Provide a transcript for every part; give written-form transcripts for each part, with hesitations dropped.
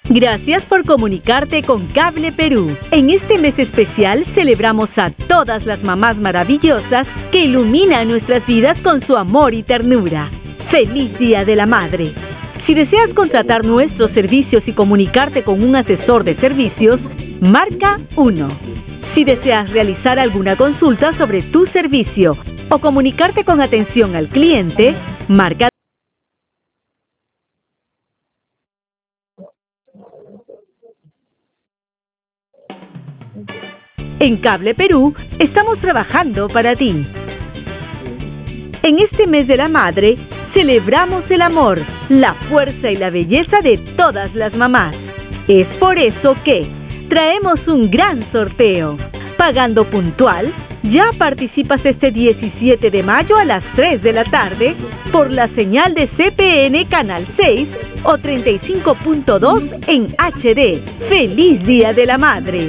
Gracias por comunicarte con Cable Perú. En este mes especial celebramos a todas las mamás maravillosas que iluminan nuestras vidas con su amor y ternura. ¡Feliz Día de la Madre! Si deseas contratar nuestros servicios y comunicarte con un asesor de servicios, marca 1. Si deseas realizar alguna consulta sobre tu servicio o comunicarte con atención al cliente, marca 2. En Cable Perú estamos trabajando para ti. En este mes de la madre, celebramos el amor, la fuerza y la belleza de todas las mamás. Es por eso que traemos un gran sorteo. Pagando puntual, ya participas este 17 de mayo a las 3 de la tarde por la señal de CPN Canal 6 o 35.2 en HD. ¡Feliz Día de la Madre!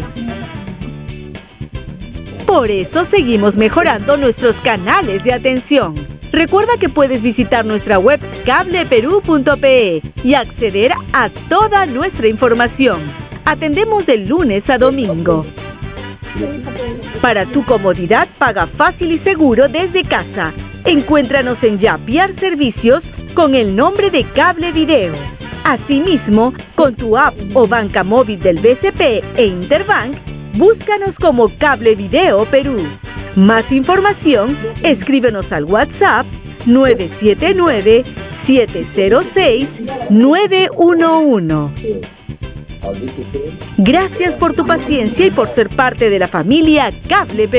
Por eso seguimos mejorando nuestros canales de atención. Recuerda que puedes visitar nuestra web cableperú.pe y acceder a toda nuestra información. Atendemos de lunes a domingo. Para tu comodidad, paga fácil y seguro desde casa. Encuéntranos en Yapiar Servicios con el nombre de Cable Video. Asimismo, con tu app o banca móvil del BCP e Interbank, búscanos como Cable Video Perú. Más información, escríbenos al WhatsApp 979-706-911. Gracias por tu paciencia y por ser parte de la familia Cable Perú.